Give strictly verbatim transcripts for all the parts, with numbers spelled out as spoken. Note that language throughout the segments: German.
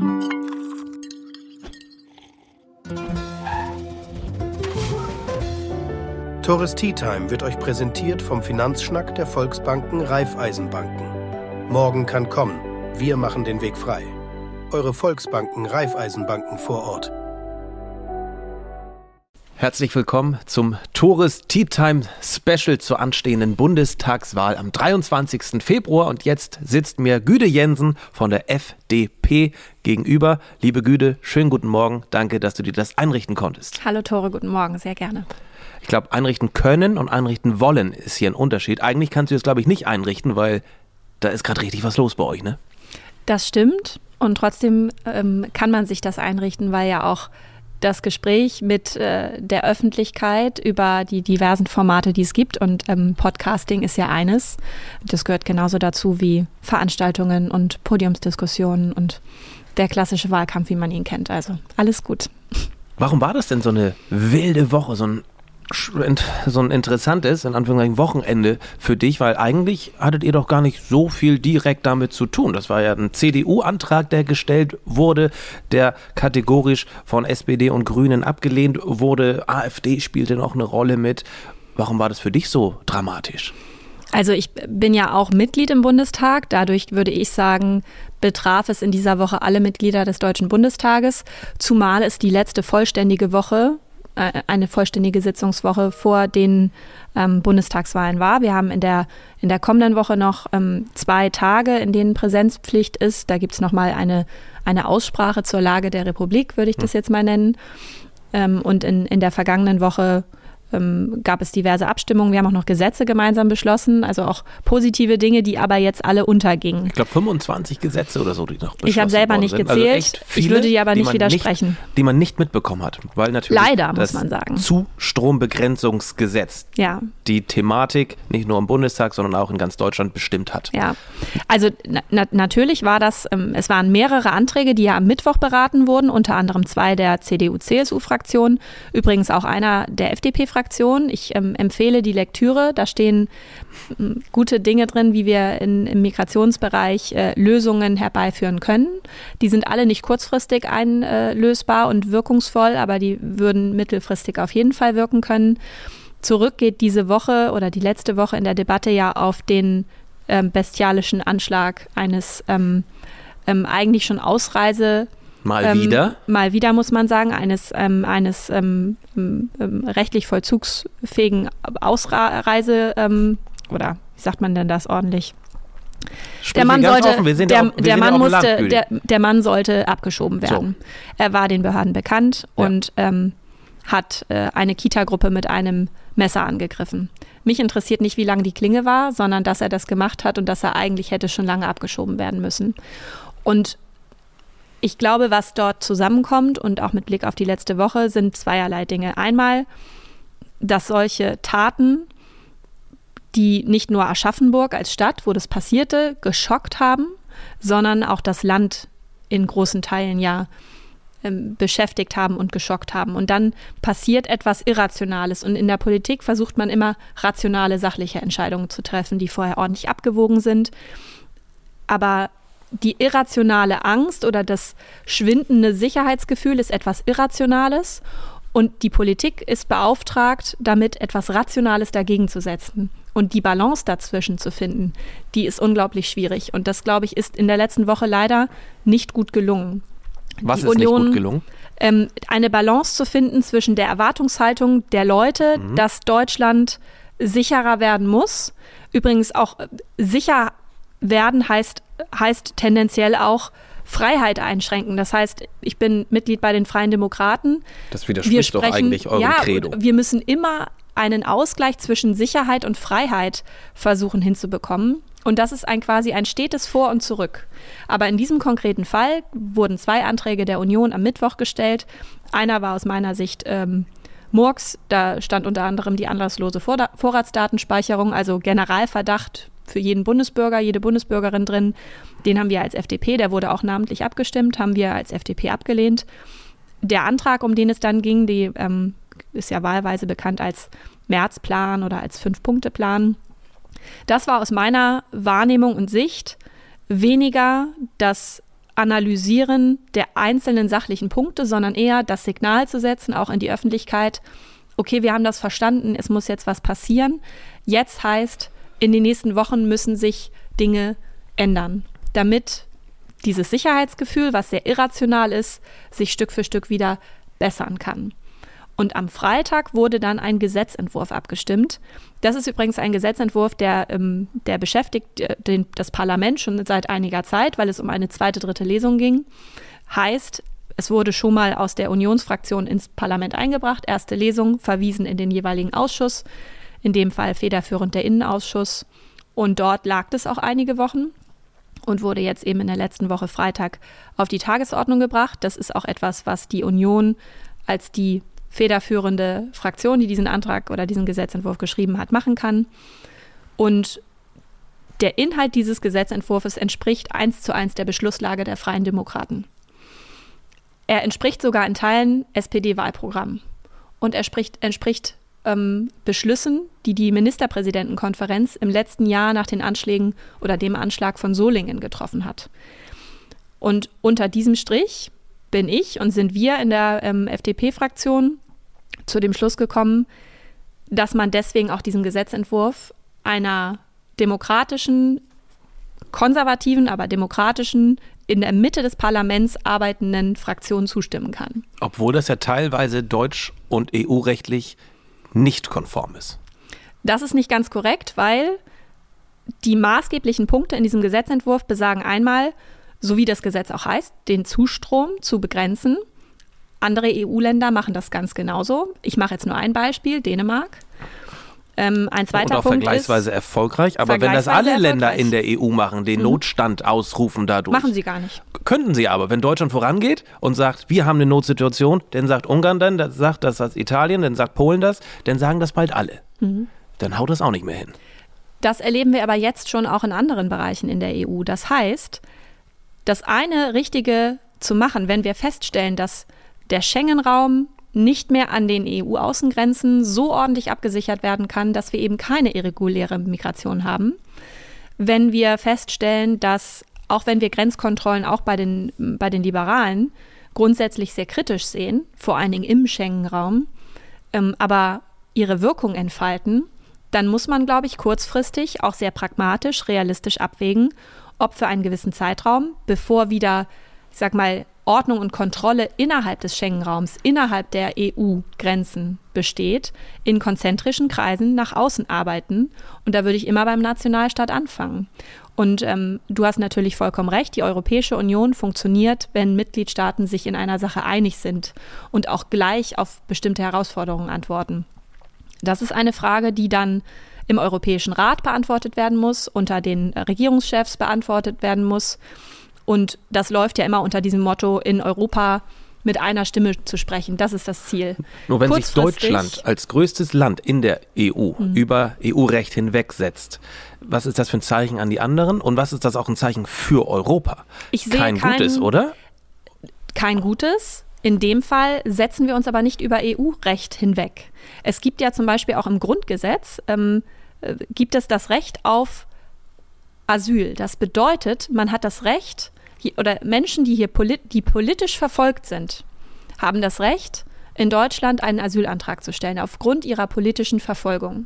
Tores Tea Time wird euch präsentiert vom Finanzschnack der Volksbanken Raiffeisenbanken. Morgen kann kommen. Wir machen den Weg frei. Eure Volksbanken Raiffeisenbanken vor Ort. Herzlich willkommen zum Tores Tea Time Special zur anstehenden Bundestagswahl am dreiundzwanzigsten Februar. Und jetzt sitzt mir Güde Jensen von der F D P gegenüber. Liebe Güde, schönen guten Morgen. Danke, dass du dir das einrichten konntest. Hallo Tore, guten Morgen, sehr gerne. Ich glaube, einrichten können und einrichten wollen ist hier ein Unterschied. Eigentlich kannst du es, glaube ich, nicht einrichten, weil da ist gerade richtig was los bei euch, ne? Das stimmt. Und trotzdem ähm, kann man sich das einrichten, weil ja auch das Gespräch mit äh, der Öffentlichkeit über die diversen Formate, die es gibt, und ähm, Podcasting ist ja eines. Das gehört genauso dazu wie Veranstaltungen und Podiumsdiskussionen und der klassische Wahlkampf, wie man ihn kennt. Also alles gut. Warum war das denn so eine wilde Woche, so ein so ein interessantes, in Anführungszeichen, Wochenende für dich, weil eigentlich hattet ihr doch gar nicht so viel direkt damit zu tun. Das war ja ein C D U-Antrag, der gestellt wurde, der kategorisch von S P D und Grünen abgelehnt wurde. AfD spielte noch eine Rolle mit. Warum war das für dich so dramatisch? Also ich bin ja auch Mitglied im Bundestag. Dadurch würde ich sagen, betraf es in dieser Woche alle Mitglieder des Deutschen Bundestages, zumal es die letzte vollständige Woche eine vollständige Sitzungswoche vor den ähm, Bundestagswahlen war. Wir haben in der, in der kommenden Woche noch ähm, zwei Tage, in denen Präsenzpflicht ist. Da gibt es nochmal eine, eine Aussprache zur Lage der Republik, würde ich das jetzt mal nennen. Ähm, und in, in der vergangenen Woche ähm, gab es diverse Abstimmungen. Wir haben auch noch Gesetze gemeinsam beschlossen, also auch positive Dinge, die aber jetzt alle untergingen. Ich glaube fünfundzwanzig Gesetze oder so, die noch beschlossen Ich habe selber nicht sind. gezählt. Also viele, ich würde dir aber nicht widersprechen. Nicht, die man nicht mitbekommen hat, weil natürlich Leider, das muss man sagen. Zustrombegrenzungsgesetz ja. die Thematik nicht nur im Bundestag, sondern auch in ganz Deutschland bestimmt hat. Ja, also na, natürlich war das, ähm, es waren mehrere Anträge, die ja am Mittwoch beraten wurden, unter anderem zwei der C D U-C S U-Fraktion, übrigens auch einer der F D P-Fraktion. Ich ähm, empfehle die Lektüre, da stehen ähm, gute Dinge drin, wie wir in, im Migrationsbereich äh, Lösungen herbeiführen können. Die sind alle nicht kurzfristig einlösbar und wirkungsvoll, aber die würden mittelfristig auf jeden Fall wirken können. Zurück geht diese Woche oder die letzte Woche in der Debatte ja auf den ähm, bestialischen Anschlag eines ähm, ähm, eigentlich schon Ausreise Mal ähm, wieder? Mal wieder, muss man sagen, eines, ähm, eines ähm, ähm, rechtlich vollzugsfähigen Ausreise ähm, oder wie sagt man denn das ordentlich? Der Mann, sollte, der, auf, der, Mann musste, der, der Mann sollte abgeschoben werden. So. Er war den Behörden bekannt ja. und ähm, hat äh, eine Kita-Gruppe mit einem Messer angegriffen. Mich interessiert nicht, wie lang die Klinge war, sondern dass er das gemacht hat und dass er eigentlich hätte schon lange abgeschoben werden müssen. Und ich glaube, was dort zusammenkommt und auch mit Blick auf die letzte Woche sind zweierlei Dinge. Einmal, dass solche Taten, die nicht nur Aschaffenburg als Stadt, wo das passierte, geschockt haben, sondern auch das Land in großen Teilen ja ähm, beschäftigt haben und geschockt haben. Und dann passiert etwas Irrationales. Und in der Politik versucht man immer, rationale, sachliche Entscheidungen zu treffen, die vorher ordentlich abgewogen sind. Aber die irrationale Angst oder das schwindende Sicherheitsgefühl ist etwas Irrationales und die Politik ist beauftragt, damit etwas Rationales dagegen zu setzen. Und die Balance dazwischen zu finden, die ist unglaublich schwierig. Und das, glaube ich, ist in der letzten Woche leider nicht gut gelungen. Was die ist Union, nicht gut gelungen? Ähm, eine Balance zu finden zwischen der Erwartungshaltung der Leute, mhm. dass Deutschland sicherer werden muss. Übrigens auch sicher werden heißt, heißt tendenziell auch Freiheit einschränken. Das heißt, ich bin Mitglied bei den Freien Demokraten. Das widerspricht wir sprechen, doch eigentlich eurem ja, Credo. Wir müssen immer einen Ausgleich zwischen Sicherheit und Freiheit versuchen hinzubekommen. Und das ist ein quasi ein stetes Vor und Zurück. Aber in diesem konkreten Fall wurden zwei Anträge der Union am Mittwoch gestellt. Einer war aus meiner Sicht ähm, Murks. Da stand unter anderem die anlasslose Vor- Vorratsdatenspeicherung, also Generalverdacht für jeden Bundesbürger, jede Bundesbürgerin drin. Den haben wir als F D P, der wurde auch namentlich abgestimmt, haben wir als F D P abgelehnt. Der Antrag, um den es dann ging, die ähm, ist ja wahlweise bekannt als Märzplan oder als Fünf-Punkte-Plan. Das war aus meiner Wahrnehmung und Sicht weniger das Analysieren der einzelnen sachlichen Punkte, sondern eher das Signal zu setzen, auch in die Öffentlichkeit, okay, wir haben das verstanden, es muss jetzt was passieren. Jetzt heißt, in den nächsten Wochen müssen sich Dinge ändern, damit dieses Sicherheitsgefühl, was sehr irrational ist, sich Stück für Stück wieder bessern kann. Und am Freitag wurde dann ein Gesetzentwurf abgestimmt. Das ist übrigens ein Gesetzentwurf, der, ähm, der beschäftigt den, das Parlament schon seit einiger Zeit, weil es um eine zweite, dritte Lesung ging. Heißt, es wurde schon mal aus der Unionsfraktion ins Parlament eingebracht. Erste Lesung, verwiesen in den jeweiligen Ausschuss, in dem Fall federführend der Innenausschuss. Und dort lag es auch einige Wochen und wurde jetzt eben in der letzten Woche Freitag auf die Tagesordnung gebracht. Das ist auch etwas, was die Union als die federführende Fraktion, die diesen Antrag oder diesen Gesetzentwurf geschrieben hat, machen kann. Und der Inhalt dieses Gesetzentwurfs entspricht eins zu eins der Beschlusslage der Freien Demokraten. Er entspricht sogar in Teilen S P D-Wahlprogramm. Und er spricht, entspricht ähm, Beschlüssen, die die Ministerpräsidentenkonferenz im letzten Jahr nach den Anschlägen oder dem Anschlag von Solingen getroffen hat. Und unter diesem Strich bin ich und sind wir in der ähm, F D P-Fraktion zu dem Schluss gekommen, dass man deswegen auch diesem Gesetzentwurf einer demokratischen, konservativen, aber demokratischen, in der Mitte des Parlaments arbeitenden Fraktion zustimmen kann. Obwohl das ja teilweise deutsch- und E U-rechtlich nicht konform ist. Das ist nicht ganz korrekt, weil die maßgeblichen Punkte in diesem Gesetzentwurf besagen einmal, so wie das Gesetz auch heißt, den Zustrom zu begrenzen. Andere E U-Länder machen das ganz genauso. Ich mache jetzt nur ein Beispiel, Dänemark. Ähm, ein zweiter Und auch Punkt vergleichsweise ist, erfolgreich. Aber wenn das alle Länder in der E U machen, den mhm. Notstand ausrufen dadurch. Machen sie gar nicht. Könnten sie aber. Wenn Deutschland vorangeht und sagt, wir haben eine Notsituation, dann sagt Ungarn dann, dann sagt das, das Italien, dann sagt Polen das, dann sagen das bald alle. Mhm. Dann haut das auch nicht mehr hin. Das erleben wir aber jetzt schon auch in anderen Bereichen in der E U. Das heißt, das eine Richtige zu machen, wenn wir feststellen, dass der Schengen-Raum nicht mehr an den E U-Außengrenzen so ordentlich abgesichert werden kann, dass wir eben keine irreguläre Migration haben. Wenn wir feststellen, dass, auch wenn wir Grenzkontrollen auch bei den, bei den Liberalen grundsätzlich sehr kritisch sehen, vor allen Dingen im Schengen-Raum, ähm, aber ihre Wirkung entfalten, dann muss man, glaube ich, kurzfristig auch sehr pragmatisch, realistisch abwägen, ob für einen gewissen Zeitraum, bevor wieder, ich sag mal, Ordnung und Kontrolle innerhalb des Schengen-Raums, innerhalb der E U-Grenzen besteht, in konzentrischen Kreisen nach außen arbeiten. Und da würde ich immer beim Nationalstaat anfangen. Und ähm, du hast natürlich vollkommen recht, die Europäische Union funktioniert, wenn Mitgliedstaaten sich in einer Sache einig sind und auch gleich auf bestimmte Herausforderungen antworten. Das ist eine Frage, die dann im Europäischen Rat beantwortet werden muss, unter den Regierungschefs beantwortet werden muss. Und das läuft ja immer unter diesem Motto, in Europa mit einer Stimme zu sprechen. Das ist das Ziel. Nur wenn sich Deutschland als größtes Land in der E U mhm. über E U-Recht hinwegsetzt, was ist das für ein Zeichen an die anderen und was ist das auch ein Zeichen für Europa? Ich sehe kein, kein gutes, oder? Kein gutes. In dem Fall setzen wir uns aber nicht über E U-Recht hinweg. Es gibt ja zum Beispiel auch im Grundgesetz, ähm, äh, gibt es das Recht auf Asyl. Das bedeutet, man hat das Recht, hier, oder Menschen, die hier polit- die politisch verfolgt sind, haben das Recht, in Deutschland einen Asylantrag zu stellen, aufgrund ihrer politischen Verfolgung.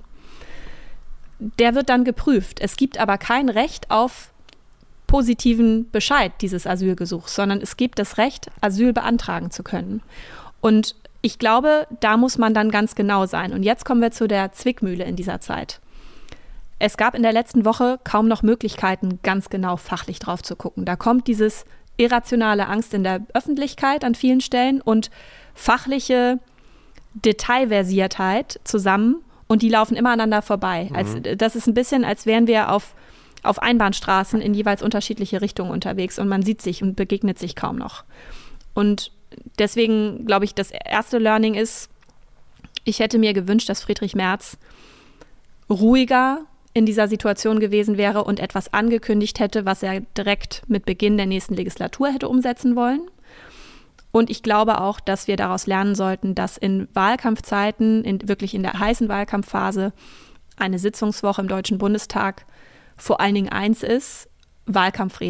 Der wird dann geprüft. Es gibt aber kein Recht auf positiven Bescheid dieses Asylgesuchs, sondern es gibt das Recht, Asyl beantragen zu können. Und ich glaube, da muss man dann ganz genau sein. Und jetzt kommen wir zu der Zwickmühle in dieser Zeit. Es gab in der letzten Woche kaum noch Möglichkeiten, ganz genau fachlich drauf zu gucken. Da kommt dieses irrationale Angst in der Öffentlichkeit an vielen Stellen und fachliche Detailversiertheit zusammen und die laufen immer aneinander vorbei. Mhm. Als, das ist ein bisschen, als wären wir auf, auf Einbahnstraßen in jeweils unterschiedliche Richtungen unterwegs und man sieht sich und begegnet sich kaum noch. Und deswegen glaube ich, das erste Learning ist, ich hätte mir gewünscht, dass Friedrich Merz ruhiger in dieser Situation gewesen wäre und etwas angekündigt hätte, was er direkt mit Beginn der nächsten Legislatur hätte umsetzen wollen. Und ich glaube auch, dass wir daraus lernen sollten, dass in Wahlkampfzeiten, in, wirklich in der heißen Wahlkampfphase, eine Sitzungswoche im Deutschen Bundestag vor allen Dingen eins ist, Wahlkampfreden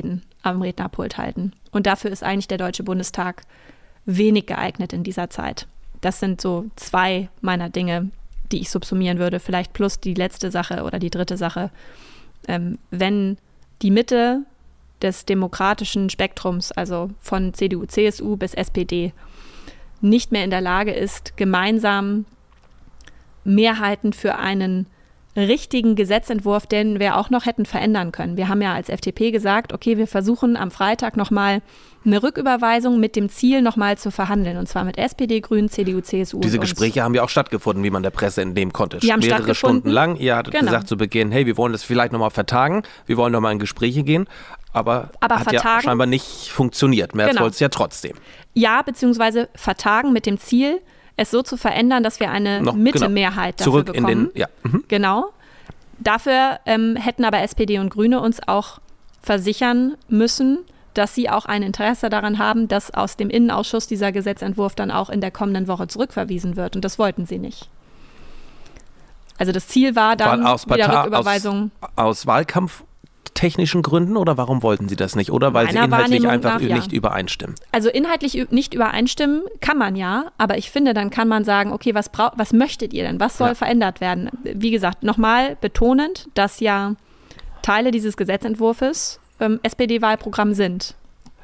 am Rednerpult halten. Und dafür ist eigentlich der Deutsche Bundestag wenig geeignet in dieser Zeit. Das sind so zwei meiner Dinge, die ich subsumieren würde, vielleicht plus die letzte Sache oder die dritte Sache. Ähm, wenn die Mitte des demokratischen Spektrums, also von C D U, C S U bis S P D, nicht mehr in der Lage ist, gemeinsam Mehrheiten für einen richtigen Gesetzentwurf, den wir auch noch hätten verändern können. Wir haben ja als F D P gesagt, okay, wir versuchen am Freitag nochmal eine Rücküberweisung mit dem Ziel, nochmal zu verhandeln. Und zwar mit S P D, Grünen, C D U, C S U. Diese und Gespräche haben ja auch stattgefunden, wie man der Presse entnehmen konnte. Die haben Mehrere Stunden lang. Ihr hattet genau. gesagt zu Beginn, hey, wir wollen das vielleicht nochmal vertagen, wir wollen nochmal in Gespräche gehen. Aber, Aber hat vertagen, ja scheinbar nicht funktioniert. Merz genau. wollte es ja trotzdem. Ja, beziehungsweise vertagen mit dem Ziel, es so zu verändern, dass wir eine Noch, Mitte-Mehrheit genau. dafür Zurück bekommen. in den, ja. Mhm. Genau. Dafür ähm, hätten aber S P D und Grüne uns auch versichern müssen, dass sie auch ein Interesse daran haben, dass aus dem Innenausschuss dieser Gesetzentwurf dann auch in der kommenden Woche zurückverwiesen wird. Und das wollten sie nicht. Also das Ziel war dann aus wieder Partei, Rücküberweisung. Aus, aus wahlkampftechnischen Gründen oder warum wollten sie das nicht? Oder weil sie Meiner inhaltlich Wahrnehmung einfach nach, ja. nicht übereinstimmen? Also inhaltlich ü- nicht übereinstimmen kann man ja, aber ich finde, dann kann man sagen, okay, was, brau- was möchtet ihr denn? Was soll Ja. verändert werden? Wie gesagt, nochmal betonend, dass ja Teile dieses Gesetzentwurfs ähm, S P D-Wahlprogramm sind.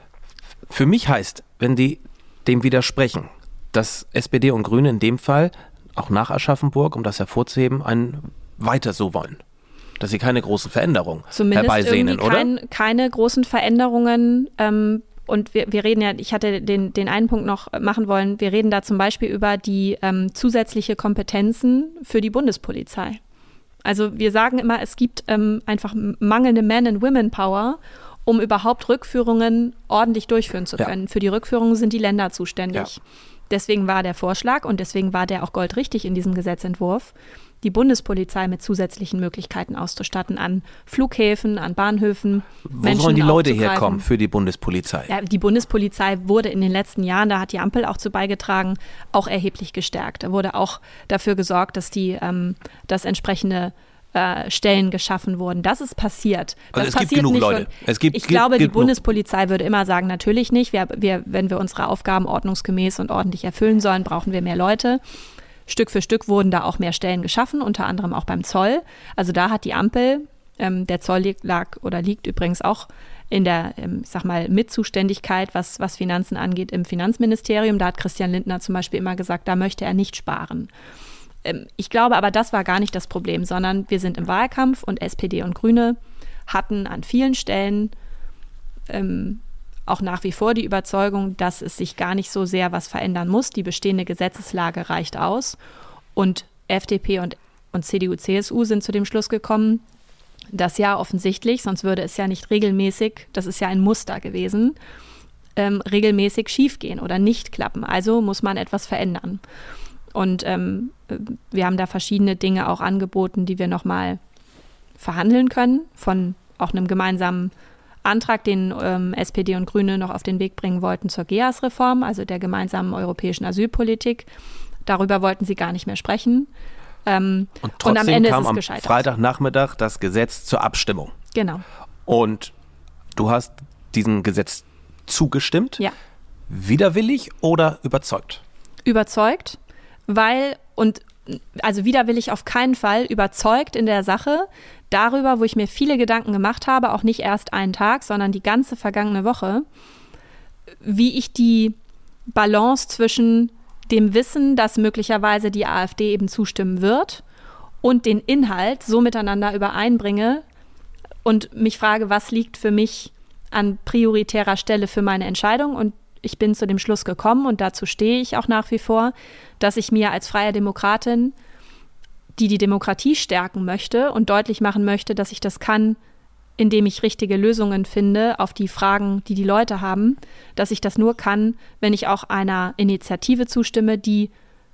Für mich heißt, wenn die dem widersprechen, dass S P D und Grüne in dem Fall, auch nach Aschaffenburg, um das hervorzuheben, ein weiter so wollen. Dass sie keine großen Veränderungen Zumindest herbeisehnen, irgendwie kein, oder? keine großen Veränderungen. Ähm, und wir, wir reden ja, ich hatte den, den einen Punkt noch machen wollen, wir reden da zum Beispiel über die ähm, zusätzliche Kompetenzen für die Bundespolizei. Also wir sagen immer, es gibt ähm, einfach mangelnde Man- and Women-Power, um überhaupt Rückführungen ordentlich durchführen zu können. Ja. Für die Rückführungen sind die Länder zuständig. Ja. Deswegen war der Vorschlag und deswegen war der auch goldrichtig in diesem Gesetzentwurf, die Bundespolizei mit zusätzlichen Möglichkeiten auszustatten an Flughäfen, an Bahnhöfen. Wo Menschen sollen die Leute herkommen für die Bundespolizei? Ja, die Bundespolizei wurde in den letzten Jahren, da hat die Ampel auch zu beigetragen, auch erheblich gestärkt. Da wurde auch dafür gesorgt, dass die ähm, das entsprechende äh, Stellen geschaffen wurden. Das ist passiert. Das also es passiert gibt genug nicht Leute. Von, es gibt, ich gibt, glaube, gibt die Bundespolizei würde immer sagen, natürlich nicht. Wir, wir, wenn wir unsere Aufgaben ordnungsgemäß und ordentlich erfüllen sollen, brauchen wir mehr Leute. Stück für Stück wurden da auch mehr Stellen geschaffen, unter anderem auch beim Zoll. Also da hat die Ampel, ähm, der Zoll lag oder liegt übrigens auch in der, ähm, ich sag mal, Mitzuständigkeit, was, was Finanzen angeht, im Finanzministerium. Da hat Christian Lindner zum Beispiel immer gesagt, da möchte er nicht sparen. Ähm, ich glaube aber, das war gar nicht das Problem, sondern wir sind im Wahlkampf und S P D und Grüne hatten an vielen Stellen ähm, auch nach wie vor die Überzeugung, dass es sich gar nicht so sehr was verändern muss. Die bestehende Gesetzeslage reicht aus. Und F D P und, und C D U, C S U sind zu dem Schluss gekommen, dass ja offensichtlich, sonst würde es ja nicht regelmäßig, das ist ja ein Muster gewesen, ähm, regelmäßig schiefgehen oder nicht klappen. Also muss man etwas verändern. Und ähm, wir haben da verschiedene Dinge auch angeboten, die wir nochmal verhandeln können, von auch einem gemeinsamen Antrag, den ähm, S P D und Grüne noch auf den Weg bringen wollten zur G E A S-Reform, also der gemeinsamen europäischen Asylpolitik. Darüber wollten sie gar nicht mehr sprechen. Ähm, und trotzdem und am Ende kam ist es am gescheitert. Freitagnachmittag das Gesetz zur Abstimmung. Genau. Und du hast diesem Gesetz zugestimmt? Ja. Widerwillig oder überzeugt? Überzeugt, weil, und also widerwillig auf keinen Fall, überzeugt in der Sache darüber, wo ich mir viele Gedanken gemacht habe, auch nicht erst einen Tag, sondern die ganze vergangene Woche, wie ich die Balance zwischen dem Wissen, dass möglicherweise die AfD eben zustimmen wird, und den Inhalt so miteinander übereinbringe und mich frage, was liegt für mich an prioritärer Stelle für meine Entscheidung. Und ich bin zu dem Schluss gekommen, und dazu stehe ich auch nach wie vor, dass ich mir als freie Demokratin, die die Demokratie stärken möchte und deutlich machen möchte, dass ich das kann, indem ich richtige Lösungen finde auf die Fragen, die die Leute haben, dass ich das nur kann, wenn ich auch einer Initiative zustimme, die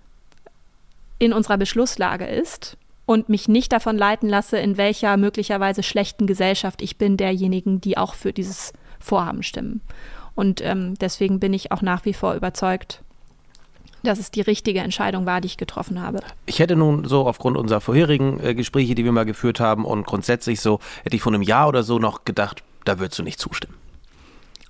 in unserer Beschlusslage ist und mich nicht davon leiten lasse, in welcher möglicherweise schlechten Gesellschaft ich bin, derjenigen, die auch für dieses Vorhaben stimmen. Und ähm, deswegen bin ich auch nach wie vor überzeugt, dass es die richtige Entscheidung war, die ich getroffen habe. Ich hätte nun so aufgrund unserer vorherigen äh, Gespräche, die wir mal geführt haben, und grundsätzlich so, hätte ich vor einem Jahr oder so noch gedacht, da würdest du nicht zustimmen.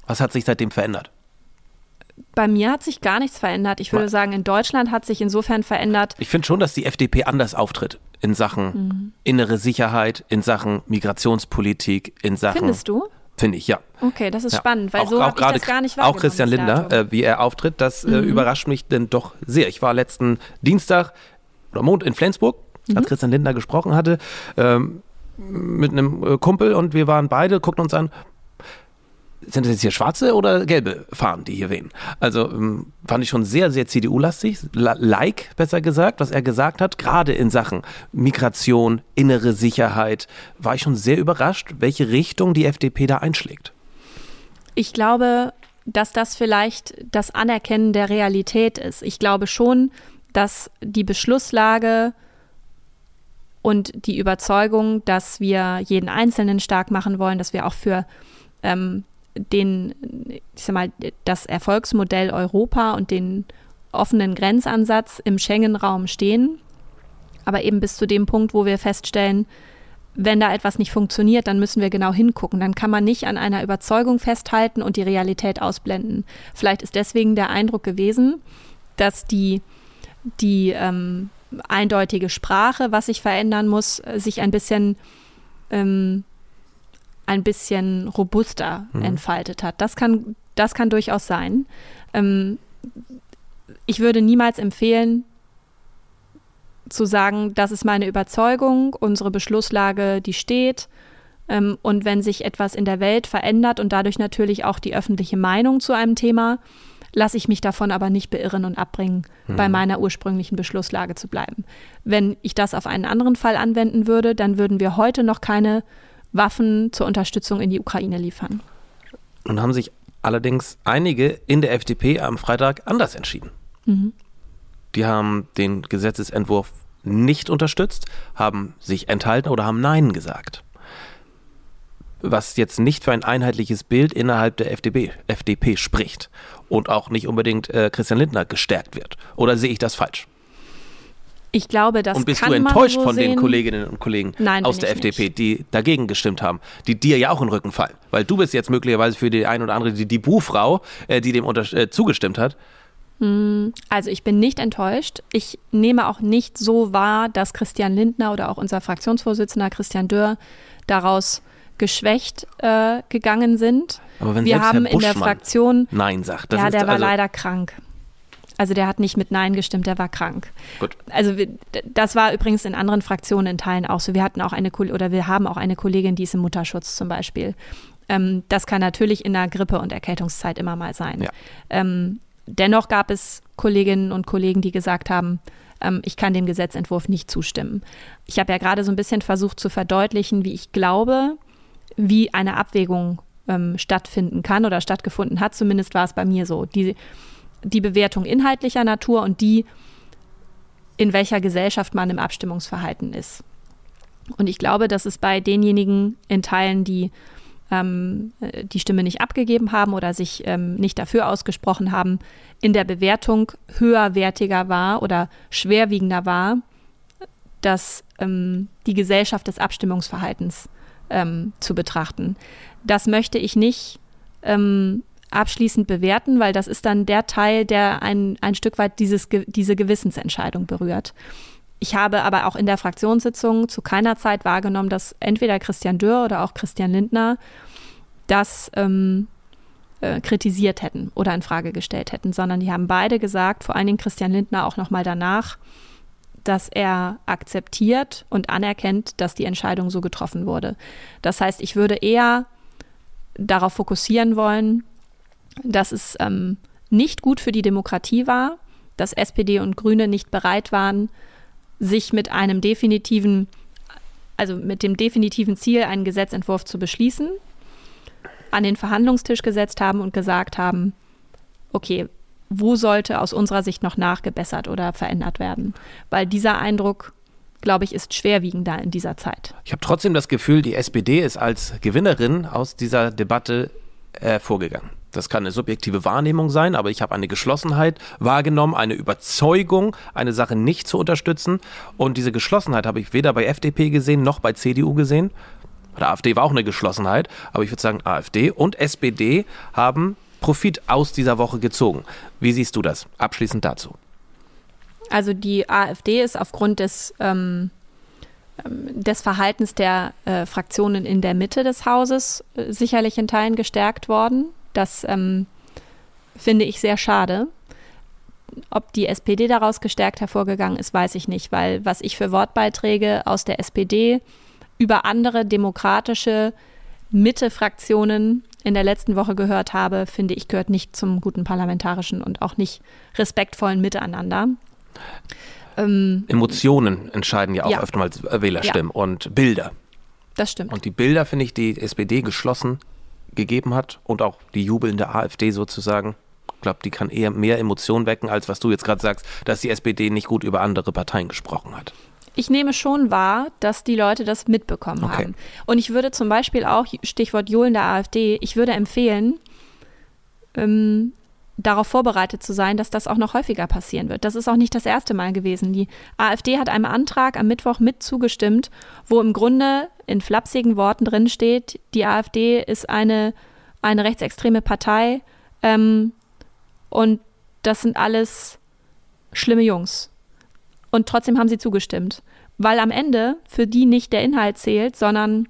Was hat sich seitdem verändert? Bei mir hat sich gar nichts verändert. Ich würde sagen, in Deutschland hat sich insofern verändert. Ich finde schon, dass die F D P anders auftritt in Sachen mhm. innere Sicherheit, in Sachen Migrationspolitik, in Sachen... Findest du? Finde ich, ja. Okay, das ist ja. spannend, weil auch, so habe ich das gar nicht wahrgenommen. Auch Christian Lindner, äh, wie er auftritt, das äh, mhm. überrascht mich denn doch sehr. Ich war letzten Dienstag oder Montag in Flensburg, mhm. als Christian Lindner gesprochen hatte, ähm, mit einem äh, Kumpel und wir waren beide, guckten uns an, sind das jetzt hier schwarze oder gelbe Fahnen, die hier wehen? Also ähm, fand ich schon sehr, sehr C D U-lastig, like, besser gesagt, was er gesagt hat, gerade in Sachen Migration, innere Sicherheit, war ich schon sehr überrascht, welche Richtung die F D P da einschlägt. Ich glaube, dass das vielleicht das Anerkennen der Realität ist. Ich glaube schon, dass die Beschlusslage und die Überzeugung, dass wir jeden Einzelnen stark machen wollen, dass wir auch für ähm, den, ich sag mal, das Erfolgsmodell Europa und den offenen Grenzansatz im Schengen-Raum stehen. Aber eben bis zu dem Punkt, wo wir feststellen, wenn da etwas nicht funktioniert, dann müssen wir genau hingucken. Dann kann man nicht an einer Überzeugung festhalten und die Realität ausblenden. Vielleicht ist deswegen der Eindruck gewesen, dass die, die ähm, eindeutige Sprache, was sich verändern muss, sich ein bisschen ähm, ein bisschen robuster mhm. entfaltet hat. Das kann, das kann durchaus sein. Ähm, ich würde niemals empfehlen, zu sagen, das ist meine Überzeugung, unsere Beschlusslage, die steht. Ähm, und wenn sich etwas in der Welt verändert und dadurch natürlich auch die öffentliche Meinung zu einem Thema, lasse ich mich davon aber nicht beirren und abbringen, mhm. bei meiner ursprünglichen Beschlusslage zu bleiben. Wenn ich das auf einen anderen Fall anwenden würde, dann würden wir heute noch keine Waffen zur Unterstützung in die Ukraine liefern. Nun haben sich allerdings einige in der F D P am Freitag anders entschieden. Mhm. Die haben den Gesetzesentwurf nicht unterstützt, haben sich enthalten oder haben Nein gesagt. Was jetzt nicht für ein einheitliches Bild innerhalb der F D P, F D P spricht und auch nicht unbedingt äh, Christian Lindner gestärkt wird. Oder sehe ich das falsch? Ich glaube, das kann man so sehen. Und bist du enttäuscht von den Kolleginnen und Kollegen Nein, aus der F D P, nicht. Die dagegen gestimmt haben, die dir ja auch in den Rücken fallen? Weil du bist jetzt möglicherweise für die ein oder andere die, die Buhfrau, äh, die dem unter, äh, zugestimmt hat. Also ich bin nicht enttäuscht. Ich nehme auch nicht so wahr, dass Christian Lindner oder auch unser Fraktionsvorsitzender Christian Dörr daraus geschwächt äh, gegangen sind. Aber wenn wir haben Herr in der Fraktion Nein sagt, das ja, ist der war also leider krank. Also der hat nicht mit Nein gestimmt, der war krank. Gut. Also wir, das war übrigens in anderen Fraktionen in Teilen auch so. Wir hatten auch eine oder wir haben auch eine Kollegin, die ist im Mutterschutz zum Beispiel. Ähm, das kann natürlich in der Grippe- und Erkältungszeit immer mal sein. Ja. Ähm, dennoch gab es Kolleginnen und Kollegen, die gesagt haben, ähm, ich kann dem Gesetzentwurf nicht zustimmen. Ich habe ja gerade so ein bisschen versucht zu verdeutlichen, wie ich glaube, wie eine Abwägung ähm, stattfinden kann oder stattgefunden hat. Zumindest war es bei mir so. Die die Bewertung inhaltlicher Natur und die, in welcher Gesellschaft man im Abstimmungsverhalten ist. Und ich glaube, dass es bei denjenigen in Teilen, die ähm, die Stimme nicht abgegeben haben oder sich ähm, nicht dafür ausgesprochen haben, in der Bewertung höherwertiger war oder schwerwiegender war, dass ähm, die Gesellschaft des Abstimmungsverhaltens ähm, zu betrachten. Das möchte ich nicht ähm, abschließend bewerten, weil das ist dann der Teil, der ein, ein Stück weit dieses, diese Gewissensentscheidung berührt. Ich habe aber auch in der Fraktionssitzung zu keiner Zeit wahrgenommen, dass entweder Christian Dörr oder auch Christian Lindner das ähm, äh, kritisiert hätten oder in Frage gestellt hätten, sondern die haben beide gesagt, vor allen Dingen Christian Lindner auch nochmal danach, dass er akzeptiert und anerkennt, dass die Entscheidung so getroffen wurde. Das heißt, ich würde eher darauf fokussieren wollen, dass es ähm, nicht gut für die Demokratie war, dass S P D und Grüne nicht bereit waren, sich mit einem definitiven, also mit dem definitiven Ziel, einen Gesetzentwurf zu beschließen, an den Verhandlungstisch gesetzt haben und gesagt haben, okay, wo sollte aus unserer Sicht noch nachgebessert oder verändert werden? Weil dieser Eindruck, glaube ich, ist schwerwiegender in dieser Zeit. Ich habe trotzdem das Gefühl, die S P D ist als Gewinnerin aus dieser Debatte hervorgegangen. Das kann eine subjektive Wahrnehmung sein, aber ich habe eine Geschlossenheit wahrgenommen, eine Überzeugung, eine Sache nicht zu unterstützen. Und diese Geschlossenheit habe ich weder bei F D P gesehen, noch bei C D U gesehen. der AfD war auch eine Geschlossenheit, aber ich würde sagen, AfD und S P D haben Profit aus dieser Woche gezogen. Wie siehst du das? Abschließend dazu. Also die AfD ist aufgrund des, ähm, des Verhaltens der äh, Fraktionen in der Mitte des Hauses äh, sicherlich in Teilen gestärkt worden. Das ähm, finde ich sehr schade. Ob die S P D daraus gestärkt hervorgegangen ist, weiß ich nicht, weil was ich für Wortbeiträge aus der S P D über andere demokratische Mitte-Fraktionen in der letzten Woche gehört habe, finde ich, gehört nicht zum guten parlamentarischen und auch nicht respektvollen Miteinander. Ähm, Emotionen entscheiden ja auch ja. oftmals Wählerstimmen ja. und Bilder. Das stimmt. Und die Bilder, finde ich, die S P D geschlossen gegeben hat und auch die jubelnde AfD sozusagen, ich glaube, die kann eher mehr Emotionen wecken, als was du jetzt gerade sagst, dass die S P D nicht gut über andere Parteien gesprochen hat. Ich nehme schon wahr, dass die Leute das mitbekommen okay. haben. Und ich würde zum Beispiel auch, Stichwort Johlen der AfD, ich würde empfehlen, ähm, darauf vorbereitet zu sein, dass das auch noch häufiger passieren wird. Das ist auch nicht das erste Mal gewesen. Die AfD hat einem Antrag am Mittwoch mit zugestimmt, wo im Grunde in flapsigen Worten drin steht, die AfD ist eine, eine rechtsextreme Partei ähm, und das sind alles schlimme Jungs. Und trotzdem haben sie zugestimmt. Weil am Ende für die nicht der Inhalt zählt, sondern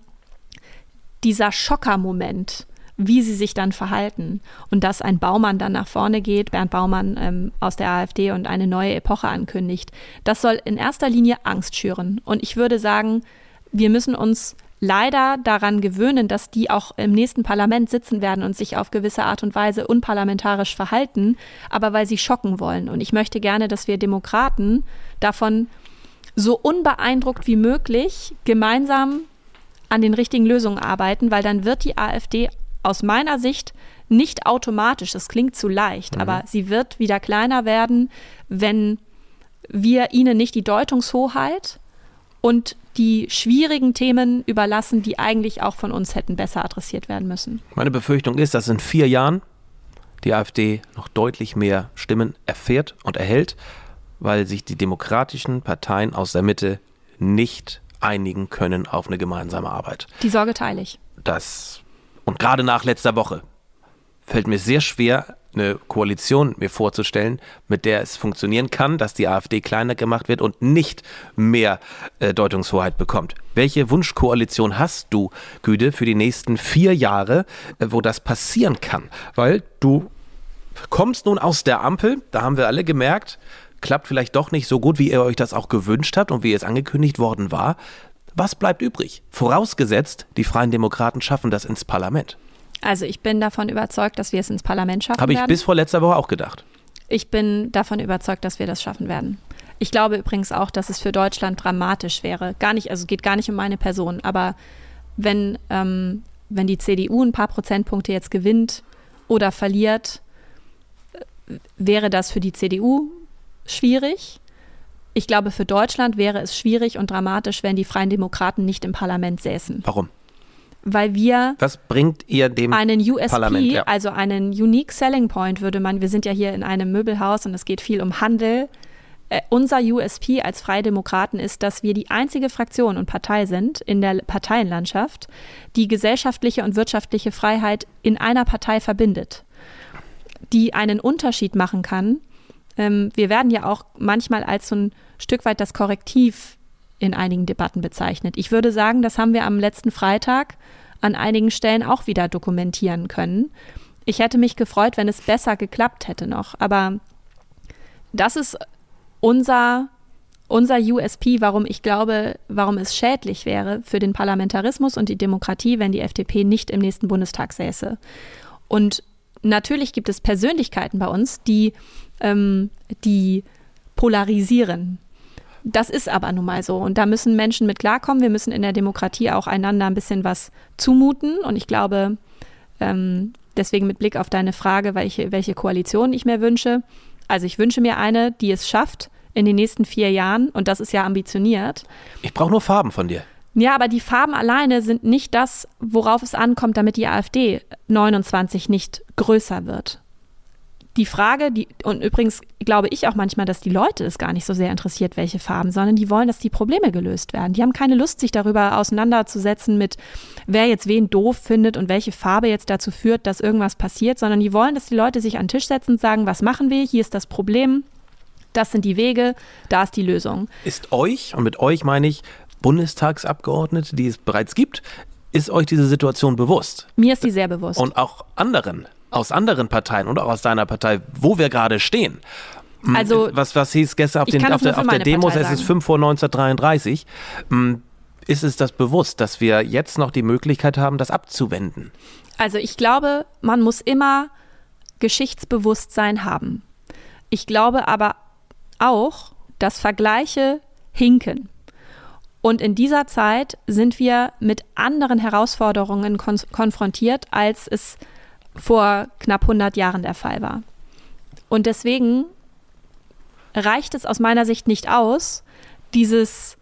dieser Schockermoment, wie sie sich dann verhalten. Und dass ein Baumann dann nach vorne geht, Bernd Baumann ähm, aus der AfD und eine neue Epoche ankündigt. Das soll in erster Linie Angst schüren. Und ich würde sagen, wir müssen uns leider daran gewöhnen, dass die auch im nächsten Parlament sitzen werden und sich auf gewisse Art und Weise unparlamentarisch verhalten, aber weil sie schocken wollen. Und ich möchte gerne, dass wir Demokraten davon so unbeeindruckt wie möglich gemeinsam an den richtigen Lösungen arbeiten, weil dann wird die AfD aus meiner Sicht nicht automatisch, das klingt zu leicht, mhm. aber sie wird wieder kleiner werden, wenn wir ihnen nicht die Deutungshoheit und die schwierigen Themen überlassen, die eigentlich auch von uns hätten besser adressiert werden müssen. Meine Befürchtung ist, dass in vier Jahren die AfD noch deutlich mehr Stimmen erfährt und erhält, weil sich die demokratischen Parteien aus der Mitte nicht einigen können auf eine gemeinsame Arbeit. Die Sorge teile ich. Das, und gerade nach letzter Woche fällt mir sehr schwer, eine Koalition mir vorzustellen, mit der es funktionieren kann, dass die AfD kleiner gemacht wird und nicht mehr äh, Deutungshoheit bekommt. Welche Wunschkoalition hast du, Güde, für die nächsten vier Jahre, äh, wo das passieren kann? Weil du kommst nun aus der Ampel, da haben wir alle gemerkt, klappt vielleicht doch nicht so gut, wie ihr euch das auch gewünscht habt und wie es angekündigt worden war. Was bleibt übrig? Vorausgesetzt, die Freien Demokraten schaffen das ins Parlament. Also ich bin davon überzeugt, dass wir es ins Parlament schaffen Habe ich werden. bis vor letzter Woche auch gedacht. Ich bin davon überzeugt, dass wir das schaffen werden. Ich glaube übrigens auch, dass es für Deutschland dramatisch wäre. Gar nicht, also es geht gar nicht um meine Person, aber wenn, ähm, wenn die C D U ein paar Prozentpunkte jetzt gewinnt oder verliert, wäre das für die C D U schwierig. Ich glaube, für Deutschland wäre es schwierig und dramatisch, wenn die Freien Demokraten nicht im Parlament säßen. Warum? Weil wir Was bringt ihr dem einen U S P, Parlament, ja. also einen Unique Selling Point würde man, wir sind ja hier in einem Möbelhaus und es geht viel um Handel. Äh, unser U S P als Freie Demokraten ist, dass wir die einzige Fraktion und Partei sind in der Parteienlandschaft, die gesellschaftliche und wirtschaftliche Freiheit in einer Partei verbindet, die einen Unterschied machen kann. Ähm, wir werden ja auch manchmal als so ein Stück weit das Korrektiv in einigen Debatten bezeichnet. Ich würde sagen, das haben wir am letzten Freitag an einigen Stellen auch wieder dokumentieren können. Ich hätte mich gefreut, wenn es besser geklappt hätte noch. Aber das ist unser, unser U S P, warum ich glaube, warum es schädlich wäre für den Parlamentarismus und die Demokratie, wenn die F D P nicht im nächsten Bundestag säße. Und natürlich gibt es Persönlichkeiten bei uns, die, ähm, die polarisieren. Das ist aber nun mal so. Und da müssen Menschen mit klarkommen. Wir müssen in der Demokratie auch einander ein bisschen was zumuten. Und ich glaube, ähm, deswegen mit Blick auf deine Frage, welche, welche Koalition ich mir wünsche. Also ich wünsche mir eine, die es schafft in den nächsten vier Jahren. Und das ist ja ambitioniert. Ich brauche nur Farben von dir. Ja, aber die Farben alleine sind nicht das, worauf es ankommt, damit die AfD neunundzwanzig nicht größer wird. die Frage, die, und übrigens glaube ich auch manchmal, dass die Leute es gar nicht so sehr interessiert, welche Farben, sondern die wollen, dass die Probleme gelöst werden. Die haben keine Lust, sich darüber auseinanderzusetzen mit, wer jetzt wen doof findet und welche Farbe jetzt dazu führt, dass irgendwas passiert, sondern die wollen, dass die Leute sich an den Tisch setzen und sagen, was machen wir, hier ist das Problem, das sind die Wege, da ist die Lösung. Ist euch, und mit euch meine ich Bundestagsabgeordnete, die es bereits gibt, ist euch diese Situation bewusst? Mir ist die sehr bewusst. Und auch anderen, aus anderen Parteien und auch aus deiner Partei, wo wir gerade stehen. Also, was, was hieß gestern auf, den, auf der, auf der Demo, es ist fünf vor neunzehnhundertdreiunddreißig. Ist es das bewusst, dass wir jetzt noch die Möglichkeit haben, das abzuwenden? Also ich glaube, man muss immer Geschichtsbewusstsein haben. Ich glaube aber auch, dass Vergleiche hinken. Und in dieser Zeit sind wir mit anderen Herausforderungen kon- konfrontiert, als es vor knapp hundert Jahren der Fall war. Und deswegen reicht es aus meiner Sicht nicht aus, dieses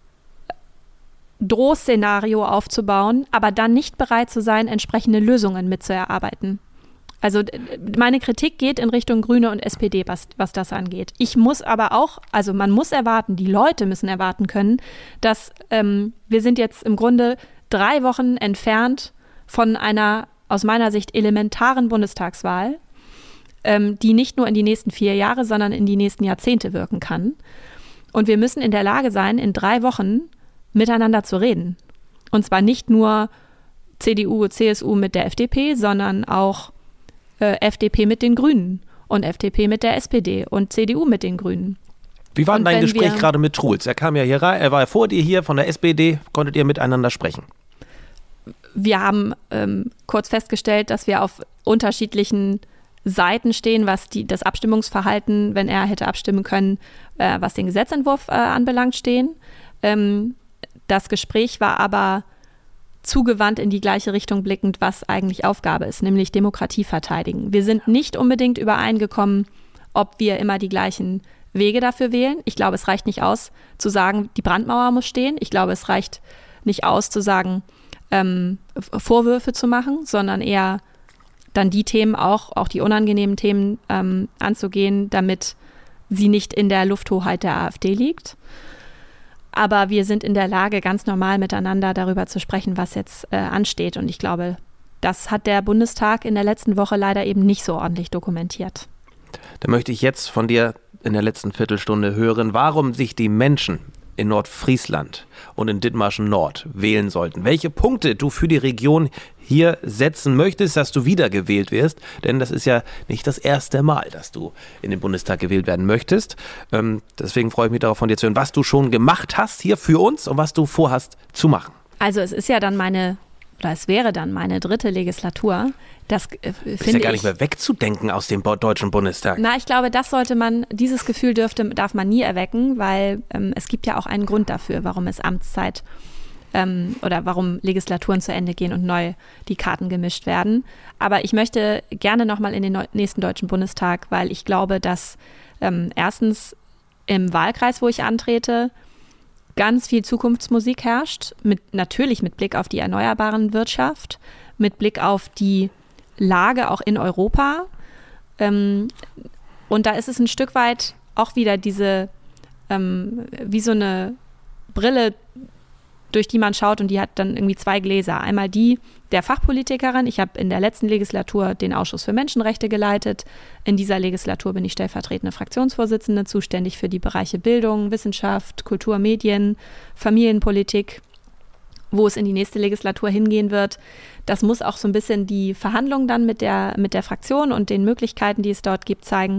Drohszenario aufzubauen, aber dann nicht bereit zu sein, entsprechende Lösungen mitzuerarbeiten. Also meine Kritik geht in Richtung Grüne und S P D, was, was das angeht. Ich muss aber auch, also man muss erwarten, die Leute müssen erwarten können, dass ähm, wir sind jetzt im Grunde drei Wochen entfernt von einer aus meiner Sicht elementaren Bundestagswahl, ähm, die nicht nur in die nächsten vier Jahre, sondern in die nächsten Jahrzehnte wirken kann. Und wir müssen in der Lage sein, in drei Wochen miteinander zu reden. Und zwar nicht nur C D U, C S U mit der F D P, sondern auch äh, F D P mit den Grünen und F D P mit der S P D und C D U mit den Grünen. Wie war denn dein Gespräch gerade mit Truls? Er kam ja hier rein, er war ja vor dir hier von der S P D. Konntet ihr miteinander sprechen? Wir haben ähm, kurz festgestellt, dass wir auf unterschiedlichen Seiten stehen, was die, das Abstimmungsverhalten, wenn er hätte abstimmen können, äh, was den Gesetzentwurf äh, anbelangt, stehen. Ähm, das Gespräch war aber zugewandt in die gleiche Richtung blickend, was eigentlich Aufgabe ist, nämlich Demokratie verteidigen. Wir sind nicht unbedingt übereingekommen, ob wir immer die gleichen Wege dafür wählen. Ich glaube, es reicht nicht aus, zu sagen, die Brandmauer muss stehen. Ich glaube, es reicht nicht aus, zu sagen, ähm, Vorwürfe zu machen, sondern eher dann die Themen auch, auch die unangenehmen Themen ähm, anzugehen, damit sie nicht in der Lufthoheit der AfD liegt. Aber wir sind in der Lage, ganz normal miteinander darüber zu sprechen, was jetzt äh, ansteht. Und ich glaube, das hat der Bundestag in der letzten Woche leider eben nicht so ordentlich dokumentiert. Da möchte ich jetzt von dir in der letzten Viertelstunde hören, warum sich die Menschen in Nordfriesland und in Dithmarschen Nord wählen sollten. Welche Punkte du für die Region hier setzen möchtest, dass du wiedergewählt wirst. Denn das ist ja nicht das erste Mal, dass du in den Bundestag gewählt werden möchtest. Ähm, deswegen freue ich mich darauf, von dir zu hören, was du schon gemacht hast hier für uns und was du vorhast zu machen. Also es ist ja dann meine, oder es wäre dann meine dritte Legislatur. Das äh, finde ich. Ist ja gar nicht mehr wegzudenken aus dem Deutschen Bundestag. Na, ich glaube, das sollte man, dieses Gefühl dürfte, darf man nie erwecken, weil ähm, es gibt ja auch einen Grund dafür, warum es Amtszeit ähm, oder warum Legislaturen zu Ende gehen und neu die Karten gemischt werden. Aber ich möchte gerne nochmal in den neu- nächsten Deutschen Bundestag, weil ich glaube, dass ähm, erstens im Wahlkreis, wo ich antrete, ganz viel Zukunftsmusik herrscht, mit, natürlich mit Blick auf die erneuerbaren Wirtschaft, mit Blick auf die Lage auch in Europa. Ähm, und da ist es ein Stück weit auch wieder diese, ähm, wie so eine Brille, durch die man schaut und die hat dann irgendwie zwei Gläser. Einmal die der Fachpolitikerin. Ich habe in der letzten Legislatur den Ausschuss für Menschenrechte geleitet. In dieser Legislatur bin ich stellvertretende Fraktionsvorsitzende, zuständig für die Bereiche Bildung, Wissenschaft, Kultur, Medien, Familienpolitik, wo es in die nächste Legislatur hingehen wird. Das muss auch so ein bisschen die Verhandlungen dann mit der, mit der Fraktion und den Möglichkeiten, die es dort gibt, zeigen.